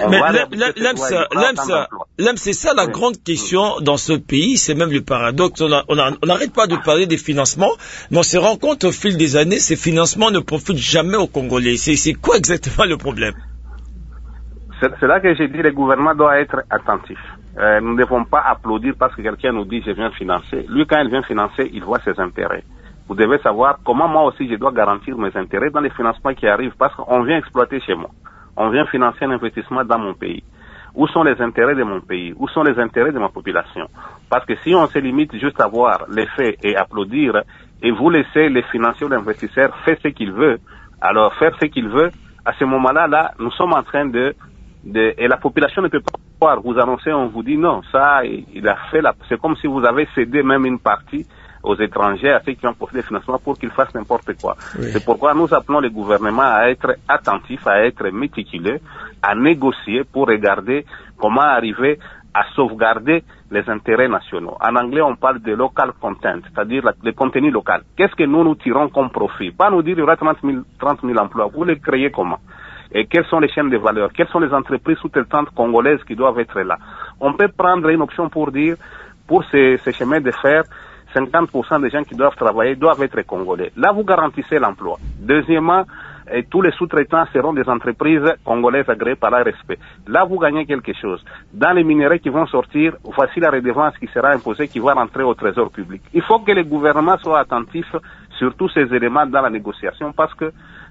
c'est ça la grande question dans ce pays, c'est même le paradoxe. On n'arrête pas de parler des financements, mais on se rend compte au fil des années, ces financements ne profitent jamais aux Congolais. C'est quoi exactement le problème?
C'est là que j'ai dit le gouvernement doit être attentif. Nous ne devons pas applaudir parce que quelqu'un nous dit je viens financer. Lui, quand il vient financer, il voit ses intérêts. Vous devez savoir comment moi aussi je dois garantir mes intérêts dans les financements qui arrivent parce qu'on vient exploiter chez moi. On vient financer un investissement dans mon pays. Où sont les intérêts de mon pays? Où sont les intérêts de ma population? Parce que si on se limite juste à voir les faits et applaudir et vous laissez les financiers ou l'investisseur faire ce qu'il veut, alors faire ce qu'il veut, à ce moment-là, nous sommes en train et la population ne peut pas pouvoir vous annoncer, on vous dit non, ça, il a fait c'est comme si vous avez cédé même une partie aux étrangers, à ceux qui ont profité des financements pour qu'ils fassent n'importe quoi. Oui. C'est pourquoi nous appelons le gouvernement à être attentif, à être méticuleux, à négocier pour regarder comment arriver à sauvegarder les intérêts nationaux. En anglais, on parle de local content, c'est-à-dire le contenu local. Qu'est-ce que nous tirons comme profit? Pas nous dire il y aura 30 000 emplois. Vous les créez comment? Et quelles sont les chaînes de valeur? Quelles sont les entreprises sous-traitantes congolaises qui doivent être là? On peut prendre une option pour dire, pour ces chemins de fer, 50% des gens qui doivent travailler doivent être congolais. Là, vous garantissez l'emploi. Deuxièmement, tous les sous-traitants seront des entreprises congolaises agréées par l'ARSP. Là, vous gagnez quelque chose. Dans les minerais qui vont sortir, voici la redevance qui sera imposée, qui va rentrer au trésor public. Il faut que les gouvernements soient attentifs sur tous ces éléments dans la négociation parce que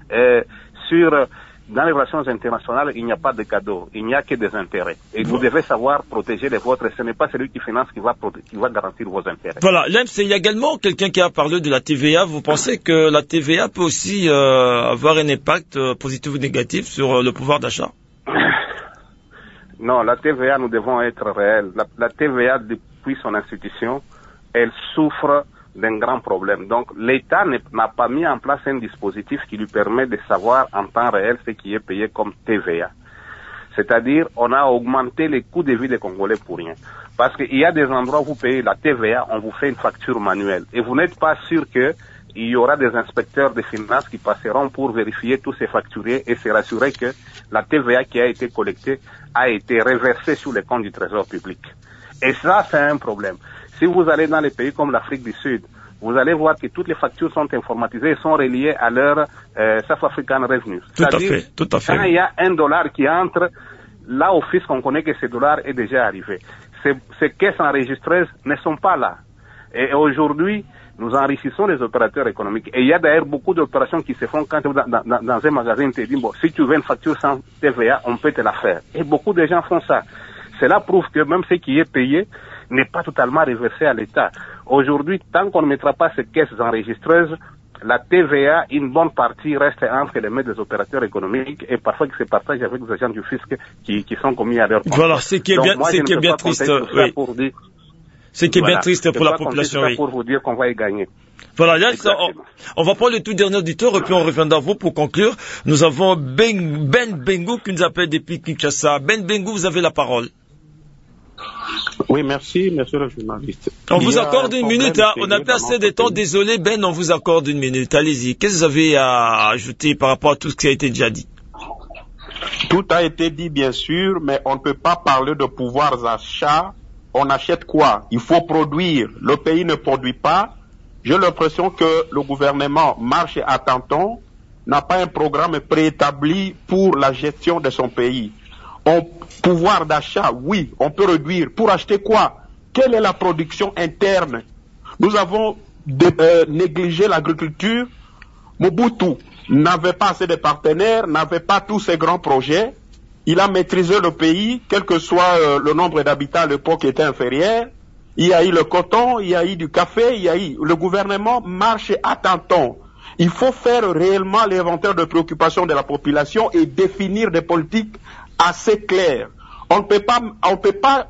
dans les relations internationales, il n'y a pas de cadeaux, il n'y a que des intérêts. Et vous devez savoir protéger les vôtres. Ce n'est pas celui qui finance qui va garantir vos intérêts.
Voilà, il y a également quelqu'un qui a parlé de la TVA. Vous pensez que la TVA peut aussi avoir un impact positif ou négatif sur le pouvoir d'achat?
Non, la TVA, nous devons être réels. La TVA, depuis son institution, elle souffre d'un grand problème. Donc, l'État n'a pas mis en place un dispositif qui lui permet de savoir en temps réel ce qui est payé comme TVA. C'est-à-dire, on a augmenté les coûts de vie des Congolais pour rien. Parce qu'il y a des endroits où vous payez la TVA, on vous fait une facture manuelle. Et vous n'êtes pas sûr qu'il y aura des inspecteurs des finances qui passeront pour vérifier tous ces facturiers et se rassurer que la TVA qui a été collectée a été reversée sur les comptes du Trésor public. Et ça, c'est un problème. Si vous allez dans les pays comme l'Afrique du Sud, vous allez voir que toutes les factures sont informatisées et sont reliées à leur South African Revenue.
Tout à fait.
Quand il y a $1 qui entre, là au fisc, on connaît que ce dollar est déjà arrivé. Ces caisses enregistreuses ne sont pas là. Et aujourd'hui, nous enrichissons les opérateurs économiques. Et il y a d'ailleurs beaucoup d'opérations qui se font quand dans un magasin, te dit, bon, si tu veux une facture sans TVA, on peut te la faire. Et beaucoup de gens font ça. Cela prouve que même ce qui est payé n'est pas totalement reversé à l'État. Aujourd'hui, tant qu'on ne mettra pas ces caisses enregistreuses, la TVA, une bonne partie reste entre les mains des opérateurs économiques et parfois qui se partagent avec les agents du fisc qui sont commis à leur compte.
Voilà, ce qui est bien triste. Oui. Ce qui est bien triste pour la population.
Oui. Pour vous dire qu'on va y gagner.
Voilà, là, on va prendre le tout dernier auditeur et puis on reviendra à vous pour conclure. Nous avons Ben Bengou qui nous appelle depuis Kinshasa. Ben Bengou, vous avez la parole.
Oui, merci, monsieur le journaliste.
On vous accorde une minute, hein. On n'a pas assez de temps. Désolé, Ben, on vous accorde une minute. Allez-y. Qu'est-ce que vous avez à ajouter par rapport à tout ce qui a été déjà dit?
Tout a été dit, bien sûr, mais on ne peut pas parler de pouvoir d'achat. On achète quoi? Il faut produire. Le pays ne produit pas. J'ai l'impression que le gouvernement marche à tâtons, n'a pas un programme préétabli pour la gestion de son pays. Pouvoir d'achat, oui, on peut réduire. Pour acheter quoi? Quelle est la production interne? Nous avons négligé l'agriculture. Mobutu n'avait pas assez de partenaires, n'avait pas tous ces grands projets. Il a maîtrisé le pays, quel que soit le nombre d'habitants à l'époque était inférieur. Il y a eu le coton, il y a eu du café, le gouvernement marche à tâtons. Il faut faire réellement l'inventaire de préoccupations de la population et définir des politiques assez claires. On ne peut pas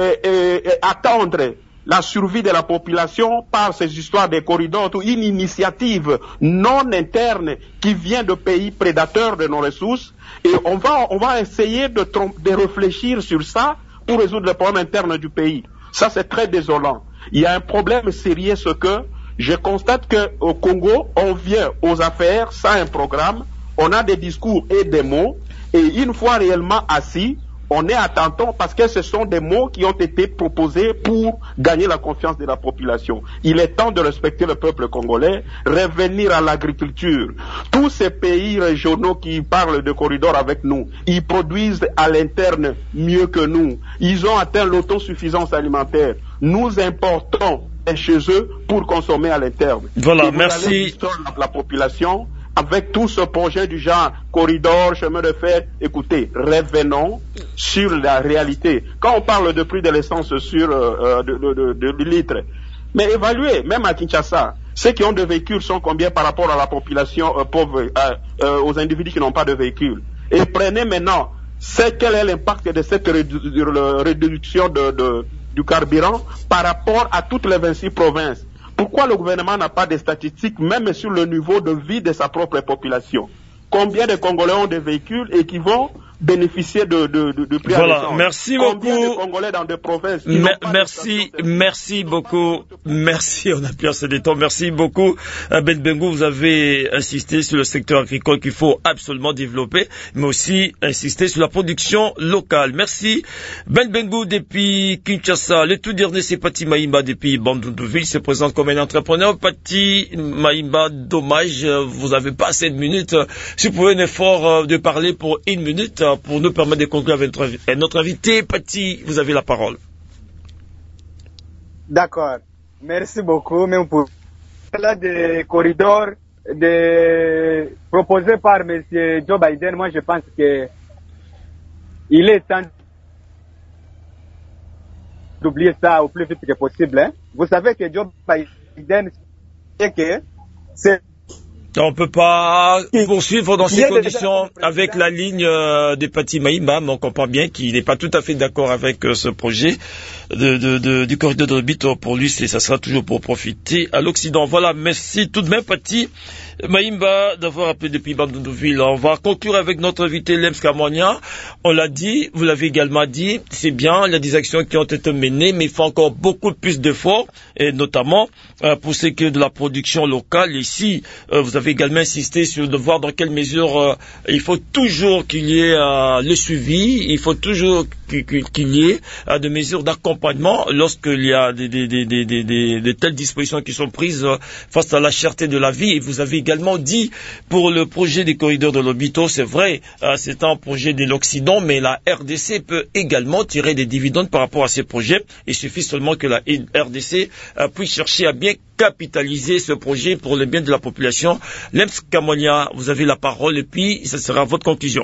attendre la survie de la population par ces histoires des corridors, ou une initiative non interne qui vient de pays prédateurs de nos ressources. Et on va essayer de réfléchir sur ça pour résoudre les problèmes internes du pays. Ça, c'est très désolant. Il y a un problème sérieux, ce que je constate qu'au Congo, on vient aux affaires sans un programme, on a des discours et des mots, et une fois réellement assis, on est à tâtons parce que ce sont des mots qui ont été proposés pour gagner la confiance de la population. Il est temps de respecter le peuple congolais, revenir à l'agriculture. Tous ces pays régionaux qui parlent de corridors avec nous, ils produisent à l'interne mieux que nous. Ils ont atteint l'autosuffisance alimentaire. Nous importons chez eux pour consommer à l'interne.
Voilà, merci.
La population, avec tout ce projet du genre corridor, chemin de fer, écoutez, revenons sur la réalité. Quand on parle de prix de l'essence sur de litres, mais évaluez, même à Kinshasa, ceux qui ont des véhicules sont combien par rapport à la population pauvre, aux individus qui n'ont pas de véhicules. Et prenez maintenant, quel est l'impact de cette réduction du carburant par rapport à toutes les 26 provinces. Pourquoi le gouvernement n'a pas de statistiques, même sur le niveau de vie de sa propre population? Combien de Congolais ont des véhicules et qui vont bénéficier de prix à l'essence?
Merci
beaucoup.
Combien
de Congolais dans des provinces
merci beaucoup. Merci, on a plus assez de temps. Merci beaucoup. Ben Bengou, vous avez insisté sur le secteur agricole qu'il faut absolument développer, mais aussi insister sur la production locale. Merci. Ben Bengou depuis Kinshasa. Le tout dernier, c'est Pati Maïmba depuis Bandundouville, se présente comme un entrepreneur. Pati Maïmba, dommage, vous n'avez pas assez de minutes. Si vous pouvez un effort de parler pour une minute, pour nous permettre de conclure avec notre invité. Pati, vous avez la parole.
D'accord. Merci beaucoup. Même pour là des corridors proposés par M. Joe Biden, moi je pense que il est temps d'oublier ça au plus vite que possible. Hein. Vous savez que Joe Biden, c'est que c'est
on peut pas poursuivre dans ces conditions avec la ligne de Pati Maïmba, mais on comprend bien qu'il n'est pas tout à fait d'accord avec ce projet du corridor de l'Obito. Pour lui, ça sera toujours pour profiter à l'Occident. Voilà, merci tout de même Pati Maïmba d'avoir appelé depuis Bandundouville. On va conclure avec notre invité Lems Kamonia. On l'a dit, vous l'avez également dit, c'est bien, il y a des actions qui ont été menées, mais il faut encore beaucoup plus d'efforts, et notamment pour ce qui est de la production locale. Ici, vous avez également insisté sur de voir dans quelle mesure il faut toujours qu'il y ait le suivi, il faut toujours qu'il y ait des mesures d'accompagnement lorsqu'il y a de telles dispositions qui sont prises face à la cherté de la vie. Et vous avez également dit pour le projet des corridors de l'Obito, c'est vrai, c'est un projet de l'Occident, mais la RDC peut également tirer des dividendes par rapport à ces projets. Il suffit seulement que la RDC puisse chercher à bien capitaliser ce projet pour le bien de la population. Lems Kamonia, vous avez la parole et puis ce sera votre conclusion.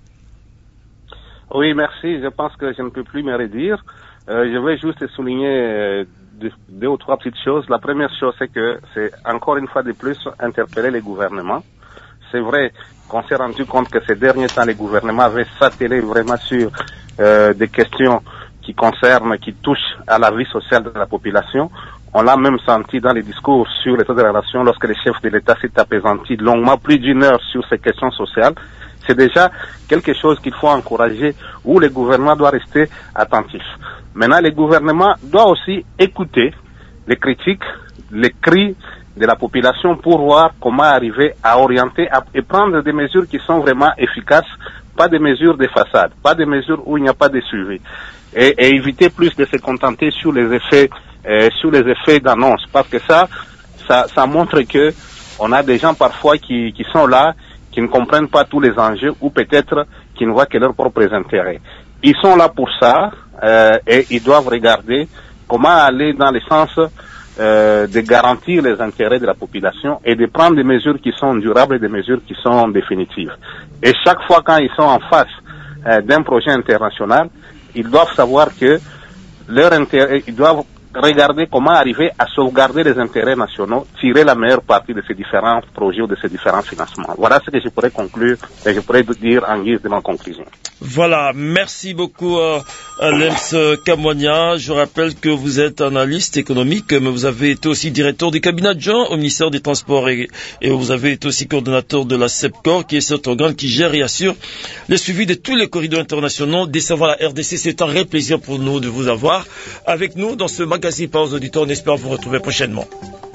Oui, merci. Je pense que je ne peux plus me redire. Je vais juste souligner deux ou trois petites choses. La première chose, c'est que c'est encore une fois de plus interpeller les gouvernements. C'est vrai qu'on s'est rendu compte que ces derniers temps, les gouvernements avaient s'attelé vraiment sur des questions concerne, qui touche à la vie sociale de la population. On l'a même senti dans les discours sur l'état de la nation lorsque le chef de l'État s'est apaisanti longuement, plus d'une heure sur ces questions sociales. C'est déjà quelque chose qu'il faut encourager, où le gouvernement doit rester attentif. Maintenant, le gouvernement doit aussi écouter les critiques, les cris de la population pour voir comment arriver à orienter et prendre des mesures qui sont vraiment efficaces, pas des mesures de façade, pas des mesures où il n'y a pas de suivi, et éviter plus de se contenter sur les effets d'annonce, parce que ça montre que on a des gens parfois qui sont là, qui ne comprennent pas tous les enjeux ou peut-être qui ne voient que leurs propres intérêts. Ils sont là pour ça et ils doivent regarder comment aller dans le sens de garantir les intérêts de la population et de prendre des mesures qui sont durables et des mesures qui sont définitives. Et chaque fois quand ils sont en face d'un projet international, ils doivent savoir que leur intérêt, ils doivent regarder comment arriver à sauvegarder les intérêts nationaux, tirer la meilleure partie de ces différents projets ou de ces différents financements. Voilà ce que je pourrais conclure et je pourrais dire en guise de ma conclusion.
Voilà, merci beaucoup Lems Kamwania. Je rappelle que vous êtes analyste économique, mais vous avez été aussi directeur du cabinet adjoint au ministère des Transports et vous avez été aussi coordonnateur de la CEPCOR, qui est cet organe qui gère et assure le suivi de tous les corridors internationaux desservant la RDC. C'est un réel plaisir pour nous de vous avoir avec nous dans ce magazine par aux auditeurs. On espère vous retrouver prochainement.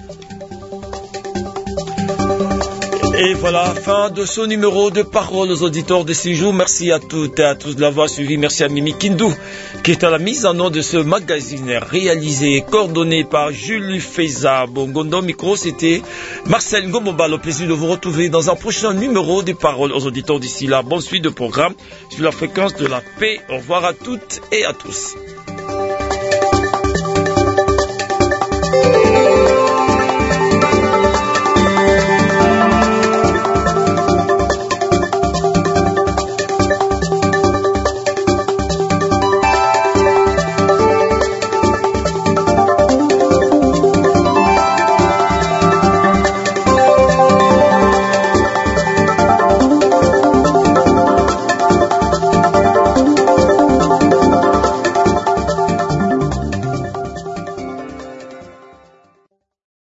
Et voilà, fin de ce numéro de Parole aux auditeurs de ce jour. Merci à toutes et à tous de l'avoir suivi. Merci à Mimi Kindou, qui est à la mise en œuvre de ce magazine réalisé et coordonné par Jules Feza. Bongondo micro, c'était Marcel Ngomomba. Le plaisir de vous retrouver dans un prochain numéro de Parole aux auditeurs d'ici là. Bonne suite de programme sur la fréquence de la paix. Au revoir à toutes et à tous.